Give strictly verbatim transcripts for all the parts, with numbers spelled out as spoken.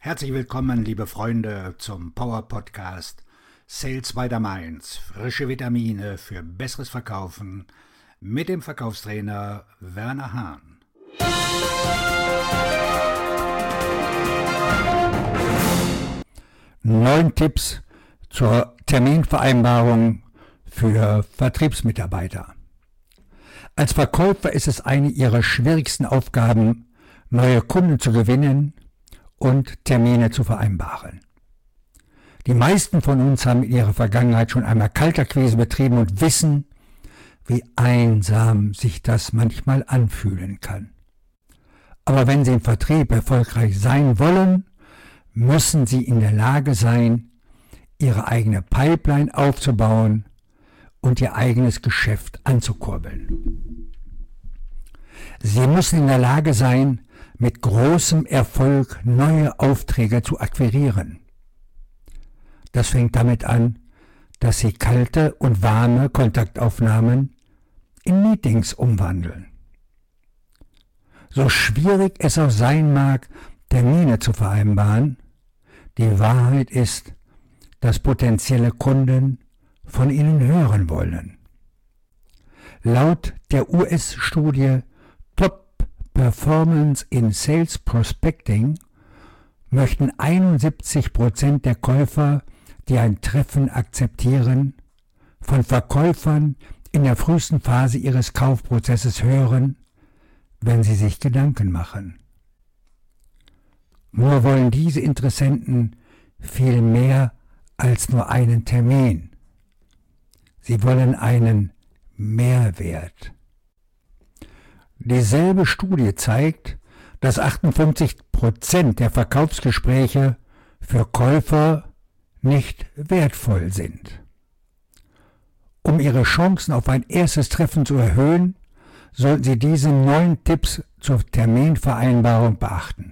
Herzlich willkommen, liebe Freunde, zum Power Podcast Sales by the Mainz. Frische Vitamine für besseres Verkaufen mit dem Verkaufstrainer Werner Hahn. Neun Tipps zur Terminvereinbarung für Vertriebsmitarbeiter. Als Verkäufer ist es eine Ihrer schwierigsten Aufgaben, neue Kunden zu gewinnen und Termine zu vereinbaren. Die meisten von uns haben in ihrer Vergangenheit schon einmal Kaltakquise betrieben und wissen, wie einsam sich das manchmal anfühlen kann. Aber wenn Sie im Vertrieb erfolgreich sein wollen, müssen Sie in der Lage sein, Ihre eigene Pipeline aufzubauen und Ihr eigenes Geschäft anzukurbeln. Sie müssen in der Lage sein, mit großem Erfolg neue Aufträge zu akquirieren. Das fängt damit an, dass Sie kalte und warme Kontaktaufnahmen in Meetings umwandeln. So schwierig es auch sein mag, Termine zu vereinbaren, die Wahrheit ist, dass potenzielle Kunden von Ihnen hören wollen. Laut der U S-Studie Top Performance in Sales Prospecting möchten einundsiebzig Prozent der Käufer, die ein Treffen akzeptieren, von Verkäufern in der frühesten Phase ihres Kaufprozesses hören, wenn sie sich Gedanken machen. Nur wollen diese Interessenten viel mehr als nur einen Termin. Sie wollen einen Mehrwert. Dieselbe Studie zeigt, dass achtundfünfzig Prozent der Verkaufsgespräche für Käufer nicht wertvoll sind. Um Ihre Chancen auf ein erstes Treffen zu erhöhen, sollten Sie diese neun Tipps zur Terminvereinbarung beachten.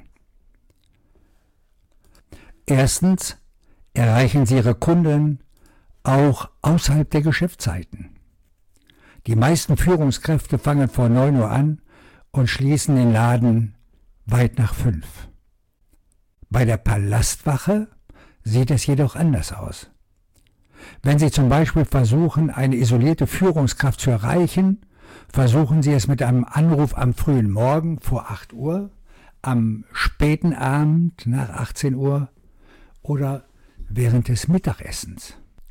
Erstens, erreichen Sie Ihre Kunden auch außerhalb der Geschäftszeiten. Die meisten Führungskräfte fangen vor neun Uhr an und schließen den Laden weit nach fünf. Bei der Palastwache sieht es jedoch anders aus. Wenn Sie zum Beispiel versuchen, eine isolierte Führungskraft zu erreichen, versuchen Sie es mit einem Anruf am frühen Morgen vor acht Uhr, am späten Abend nach achtzehn Uhr oder während des Mittagessens.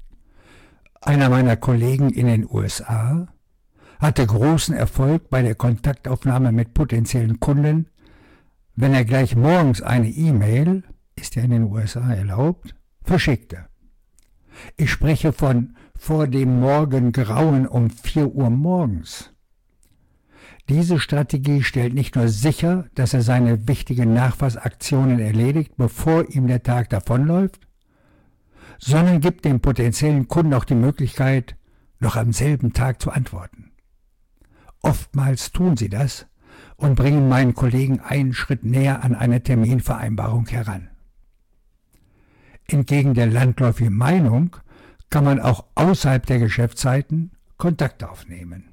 Einer meiner Kollegen in den U S A hatte großen Erfolg bei der Kontaktaufnahme mit potenziellen Kunden, wenn er gleich morgens eine E-Mail, ist ja in den U S A erlaubt, verschickte. Ich spreche von vor dem Morgengrauen um vier Uhr morgens. Diese Strategie stellt nicht nur sicher, dass er seine wichtigen Nachfassaktionen erledigt, bevor ihm der Tag davonläuft, sondern gibt dem potenziellen Kunden auch die Möglichkeit, noch am selben Tag zu antworten. Oftmals tun sie das und bringen meinen Kollegen einen Schritt näher an eine Terminvereinbarung heran. Entgegen der landläufigen Meinung kann man auch außerhalb der Geschäftszeiten Kontakt aufnehmen.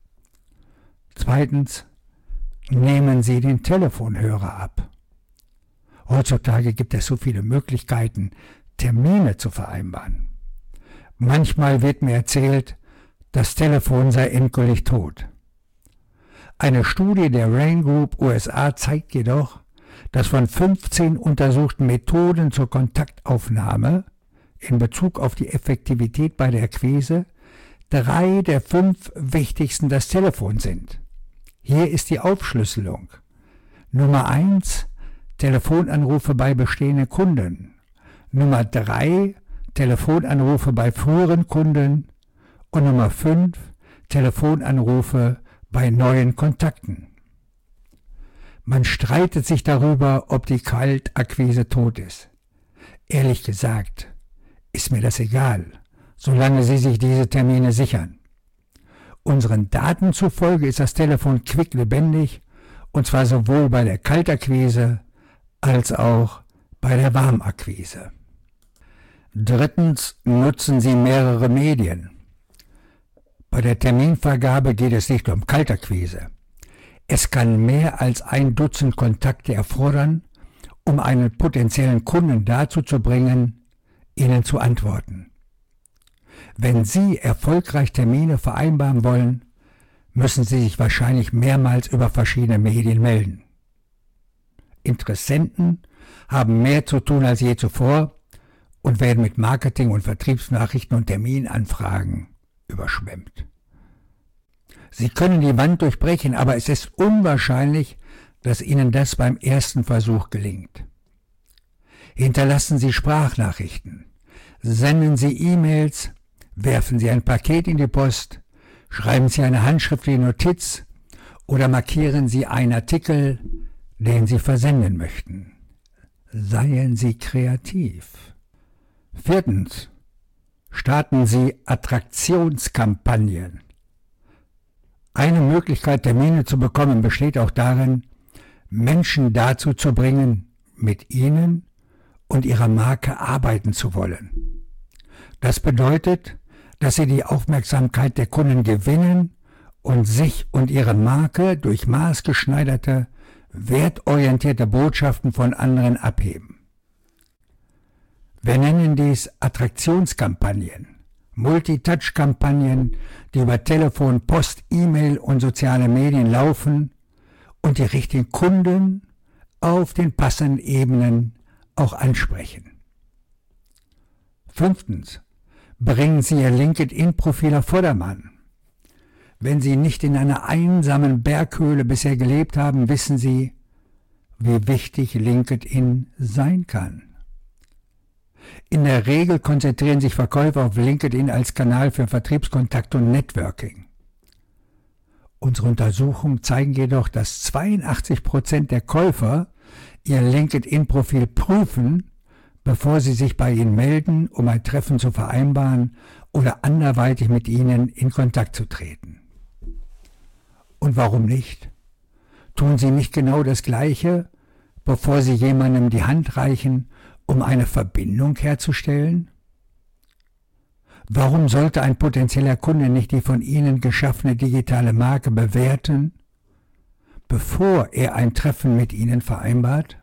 Zweitens, nehmen Sie den Telefonhörer ab. Heutzutage gibt es so viele Möglichkeiten, Termine zu vereinbaren. Manchmal wird mir erzählt, das Telefon sei endgültig tot. Eine Studie der Rain Group U S A zeigt jedoch, dass von fünfzehn untersuchten Methoden zur Kontaktaufnahme in Bezug auf die Effektivität bei der Akquise drei der fünf wichtigsten das Telefon sind. Hier ist die Aufschlüsselung. Nummer eins, Telefonanrufe bei bestehenden Kunden. Nummer drei, Telefonanrufe bei früheren Kunden. Und Nummer fünf, Telefonanrufe bei neuen Kontakten. Man streitet sich darüber, ob die Kaltakquise tot ist. Ehrlich gesagt, ist mir das egal, solange Sie sich diese Termine sichern. Unseren Daten zufolge ist das Telefon quicklebendig, und zwar sowohl bei der Kaltakquise als auch bei der Warmakquise. Drittens, nutzen Sie mehrere Medien. Bei der Terminvergabe geht es nicht um Kaltakquise. Es kann mehr als ein Dutzend Kontakte erfordern, um einen potenziellen Kunden dazu zu bringen, Ihnen zu antworten. Wenn Sie erfolgreich Termine vereinbaren wollen, müssen Sie sich wahrscheinlich mehrmals über verschiedene Medien melden. Interessenten haben mehr zu tun als je zuvor und werden mit Marketing- und Vertriebsnachrichten und Terminanfragen überschwemmt. Sie können die Wand durchbrechen, aber es ist unwahrscheinlich, dass Ihnen das beim ersten Versuch gelingt. Hinterlassen Sie Sprachnachrichten, senden Sie E-Mails, werfen Sie ein Paket in die Post, schreiben Sie eine handschriftliche Notiz oder markieren Sie einen Artikel, den Sie versenden möchten. Seien Sie kreativ. Viertens. Starten Sie Attraktionskampagnen. Eine Möglichkeit, Termine zu bekommen, besteht auch darin, Menschen dazu zu bringen, mit Ihnen und Ihrer Marke arbeiten zu wollen. Das bedeutet, dass Sie die Aufmerksamkeit der Kunden gewinnen und sich und Ihre Marke durch maßgeschneiderte, wertorientierte Botschaften von anderen abheben. Wir nennen dies Attraktionskampagnen, Multi-Touch-Kampagnen, die über Telefon, Post, E-Mail und soziale Medien laufen und die richtigen Kunden auf den passenden Ebenen auch ansprechen. Fünftens. Bringen Sie Ihr LinkedIn-Profil auf Vordermann. Wenn Sie nicht in einer einsamen Berghöhle bisher gelebt haben, wissen Sie, wie wichtig LinkedIn sein kann. In der Regel konzentrieren sich Verkäufer auf LinkedIn als Kanal für Vertriebskontakt und Networking. Unsere Untersuchungen zeigen jedoch, dass zweiundachtzig Prozent der Käufer ihr LinkedIn-Profil prüfen, bevor sie sich bei Ihnen melden, um ein Treffen zu vereinbaren oder anderweitig mit Ihnen in Kontakt zu treten. Und warum nicht? Tun Sie nicht genau das Gleiche, bevor Sie jemandem die Hand reichen, um eine Verbindung herzustellen? Warum sollte ein potenzieller Kunde nicht die von Ihnen geschaffene digitale Marke bewerten, bevor er ein Treffen mit Ihnen vereinbart?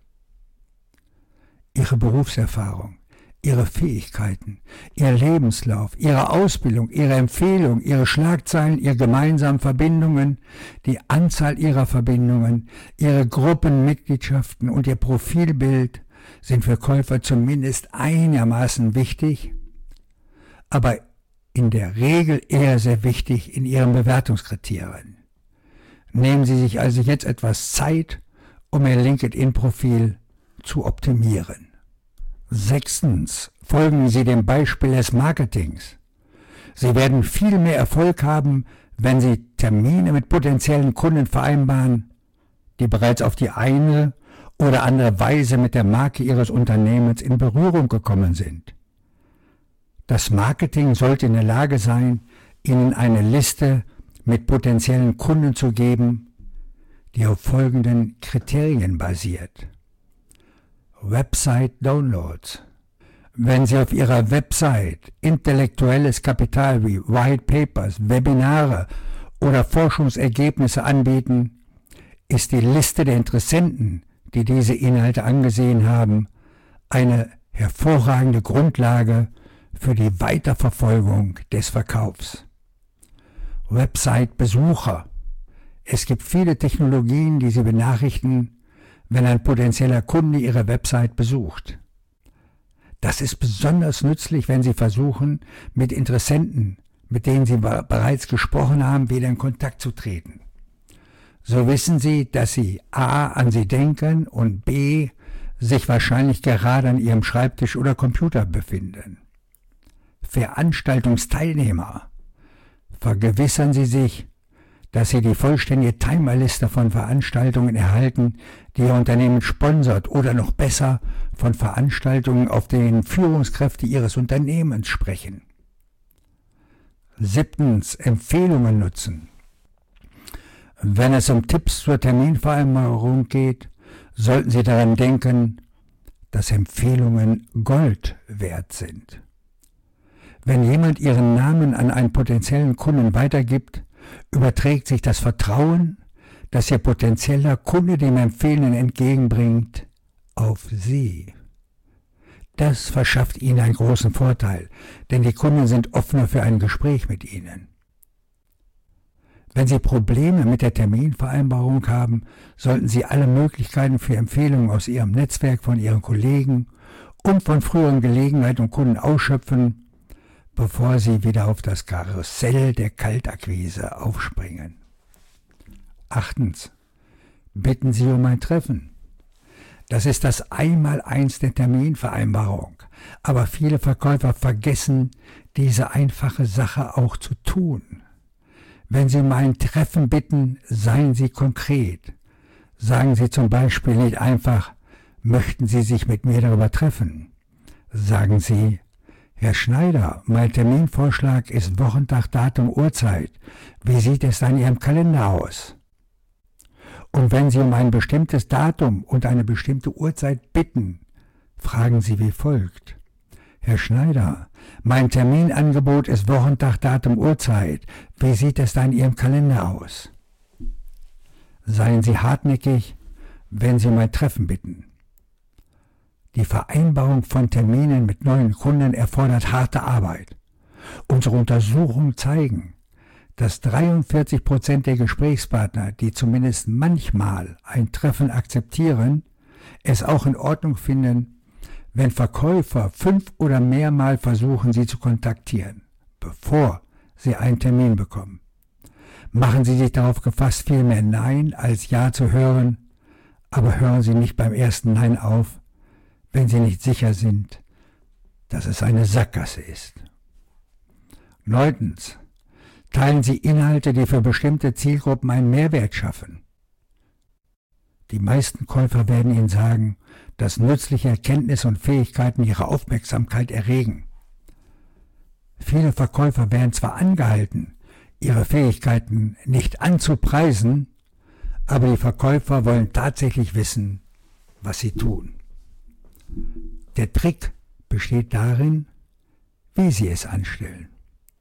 Ihre Berufserfahrung, Ihre Fähigkeiten, Ihr Lebenslauf, Ihre Ausbildung, Ihre Empfehlung, Ihre Schlagzeilen, Ihre gemeinsamen Verbindungen, die Anzahl Ihrer Verbindungen, Ihre Gruppenmitgliedschaften und Ihr Profilbild sind für Käufer zumindest einigermaßen wichtig, aber in der Regel eher sehr wichtig in Ihren Bewertungskriterien. Nehmen Sie sich also jetzt etwas Zeit, um Ihr LinkedIn-Profil zu optimieren. Sechstens. Folgen Sie dem Beispiel des Marketings. Sie werden viel mehr Erfolg haben, wenn Sie Termine mit potenziellen Kunden vereinbaren, die bereits auf die eine oder andere Weise mit der Marke Ihres Unternehmens in Berührung gekommen sind. Das Marketing sollte in der Lage sein, Ihnen eine Liste mit potenziellen Kunden zu geben, die auf folgenden Kriterien basiert. Website-Downloads. Wenn Sie auf Ihrer Website intellektuelles Kapital wie White Papers, Webinare oder Forschungsergebnisse anbieten, ist die Liste der Interessenten, die diese Inhalte angesehen haben, eine hervorragende Grundlage für die Weiterverfolgung des Verkaufs. Website-Besucher. Es gibt viele Technologien, die Sie benachrichtigen, wenn ein potenzieller Kunde Ihre Website besucht. Das ist besonders nützlich, wenn Sie versuchen, mit Interessenten, mit denen Sie bereits gesprochen haben, wieder in Kontakt zu treten. So wissen Sie, dass Sie a. an Sie denken und b. sich wahrscheinlich gerade an Ihrem Schreibtisch oder Computer befinden. Veranstaltungsteilnehmer. Vergewissern Sie sich, dass Sie die vollständige Timerliste von Veranstaltungen erhalten, die Ihr Unternehmen sponsert oder noch besser von Veranstaltungen, auf denen Führungskräfte Ihres Unternehmens sprechen. Siebtens. Empfehlungen nutzen. Wenn es um Tipps zur Terminvereinbarung geht, sollten Sie daran denken, dass Empfehlungen Gold wert sind. Wenn jemand Ihren Namen an einen potenziellen Kunden weitergibt, überträgt sich das Vertrauen, das Ihr potenzieller Kunde dem Empfehlenden entgegenbringt, auf Sie. Das verschafft Ihnen einen großen Vorteil, denn die Kunden sind offener für ein Gespräch mit Ihnen. Wenn Sie Probleme mit der Terminvereinbarung haben, sollten Sie alle Möglichkeiten für Empfehlungen aus Ihrem Netzwerk, von Ihren Kollegen und von früheren Gelegenheiten und Kunden ausschöpfen, bevor Sie wieder auf das Karussell der Kaltakquise aufspringen. Achtens. Bitten Sie um ein Treffen. Das ist das Einmaleins der Terminvereinbarung, aber viele Verkäufer vergessen, diese einfache Sache auch zu tun. Wenn Sie um ein Treffen bitten, seien Sie konkret. Sagen Sie zum Beispiel nicht einfach, möchten Sie sich mit mir darüber treffen? Sagen Sie, Herr Schneider, mein Terminvorschlag ist Wochentag, Datum, Uhrzeit. Wie sieht es an Ihrem Kalender aus? Und wenn Sie um ein bestimmtes Datum und eine bestimmte Uhrzeit bitten, fragen Sie wie folgt. Herr Schneider, mein Terminangebot ist Wochentag, Datum, Uhrzeit. Wie sieht es da in Ihrem Kalender aus? Seien Sie hartnäckig, wenn Sie um ein Treffen bitten. Die Vereinbarung von Terminen mit neuen Kunden erfordert harte Arbeit. Unsere Untersuchungen zeigen, dass dreiundvierzig Prozent der Gesprächspartner, die zumindest manchmal ein Treffen akzeptieren, es auch in Ordnung finden, wenn Verkäufer fünf oder mehrmal versuchen, sie zu kontaktieren, bevor sie einen Termin bekommen. Machen Sie sich darauf gefasst, viel mehr Nein als Ja zu hören, aber hören Sie nicht beim ersten Nein auf, wenn Sie nicht sicher sind, dass es eine Sackgasse ist. Neuntens. Teilen Sie Inhalte, die für bestimmte Zielgruppen einen Mehrwert schaffen. Die meisten Käufer werden Ihnen sagen, dass nützliche Erkenntnisse und Fähigkeiten ihre Aufmerksamkeit erregen. Viele Verkäufer werden zwar angehalten, ihre Fähigkeiten nicht anzupreisen, aber die Verkäufer wollen tatsächlich wissen, was sie tun. Der Trick besteht darin, wie Sie es anstellen.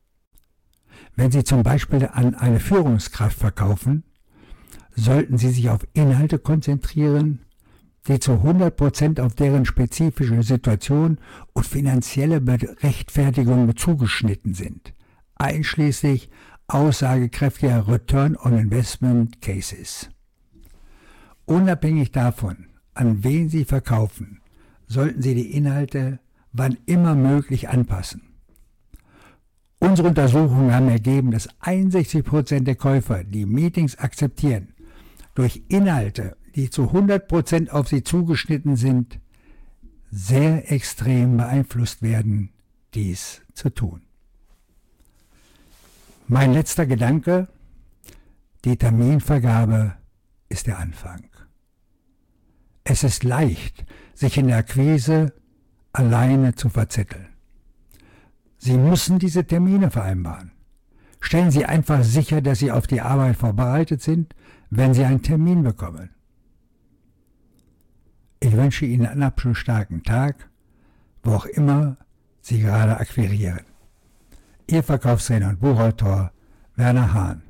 Wenn Sie zum Beispiel an eine Führungskraft verkaufen, sollten Sie sich auf Inhalte konzentrieren, die zu hundert Prozent auf deren spezifische Situation und finanzielle Rechtfertigung zugeschnitten sind, einschließlich aussagekräftiger Return on Investment Cases. Unabhängig davon, an wen Sie verkaufen, sollten Sie die Inhalte wann immer möglich anpassen. Unsere Untersuchungen haben ergeben, dass einundsechzig Prozent der Käufer, die Meetings akzeptieren, durch Inhalte, die zu hundert Prozent auf sie zugeschnitten sind, sehr extrem beeinflusst werden, dies zu tun. Mein letzter Gedanke, die Terminvergabe ist der Anfang. Es ist leicht, sich in der Akquise alleine zu verzetteln. Sie müssen diese Termine vereinbaren. Stellen Sie einfach sicher, dass Sie auf die Arbeit vorbereitet sind, wenn Sie einen Termin bekommen. Ich wünsche Ihnen einen abschlussstarken Tag, wo auch immer Sie gerade akquirieren. Ihr Verkaufstrainer und Buchautor Werner Hahn.